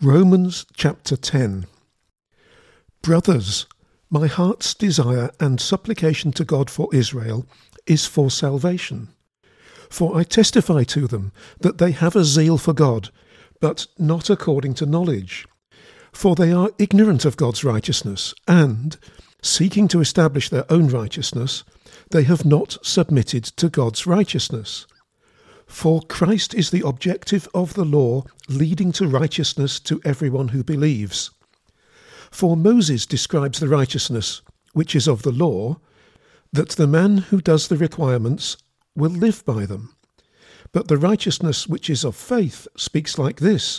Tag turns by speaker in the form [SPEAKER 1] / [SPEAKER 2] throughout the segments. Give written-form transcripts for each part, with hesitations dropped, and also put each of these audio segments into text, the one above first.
[SPEAKER 1] Romans chapter 10. Brothers, my heart's desire and supplication to God for Israel is for salvation. For I testify to them that they have a zeal for God, but not according to knowledge. For they are ignorant of God's righteousness, and, seeking to establish their own righteousness, they have not submitted to God's righteousness. For Christ is the objective of the law, leading to righteousness to everyone who believes. For Moses describes the righteousness, which is of the law, that the man who does the requirements will live by them. But the righteousness which is of faith speaks like this: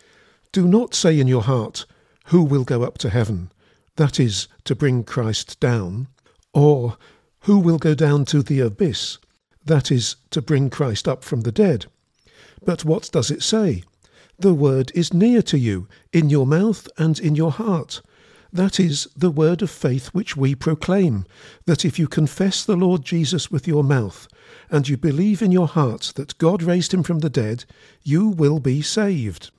[SPEAKER 1] Do not say in your heart, Who will go up to heaven? That is, to bring Christ down. Or, Who will go down to the abyss? That is, to bring Christ up from the dead. But what does it say? The word is near to you, in your mouth and in your heart. That is the word of faith which we proclaim, that if you confess the Lord Jesus with your mouth, and you believe in your heart that God raised him from the dead, you will be saved.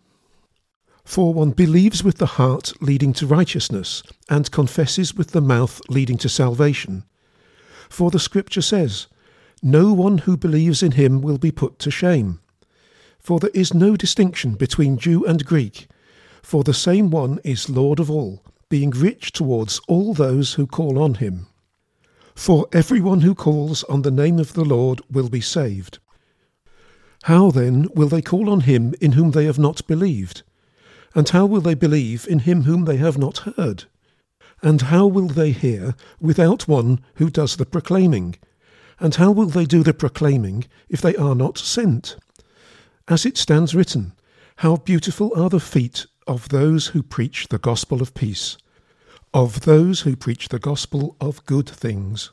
[SPEAKER 1] For one believes with the heart leading to righteousness, and confesses with the mouth leading to salvation. For the Scripture says, No one who believes in him will be put to shame. For there is no distinction between Jew and Greek, for the same one is Lord of all, being rich towards all those who call on him. For everyone who calls on the name of the Lord will be saved. How then will they call on him in whom they have not believed? And how will they believe in him whom they have not heard? And how will they hear without one who does the proclaiming? And how will they do the proclaiming if they are not sent? As it stands written, How beautiful are the feet of those who preach the gospel of peace, of those who preach the gospel of good things.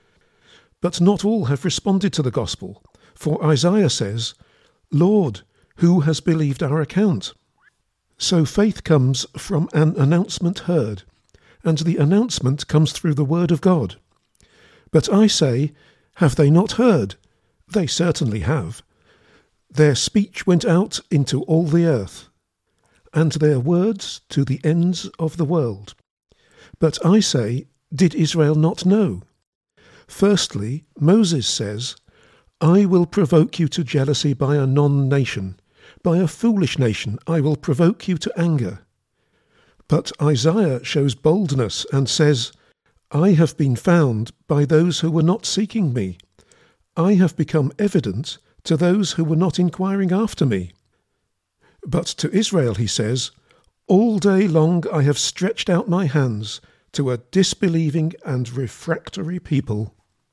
[SPEAKER 1] But not all have responded to the gospel, for Isaiah says, Lord, who has believed our account? So faith comes from an announcement heard, and the announcement comes through the word of God. But I say, have they not heard? They certainly have. Their speech went out into all the earth, and their words to the ends of the world. But I say, did Israel not know? Firstly, Moses says, I will provoke you to jealousy by a non-nation. By a foolish nation I will provoke you to anger. But Isaiah shows boldness and says, I have been found by those who were not seeking me. I have become evident to those who were not inquiring after me. But to Israel he says, All day long I have stretched out my hands to a disbelieving and refractory people.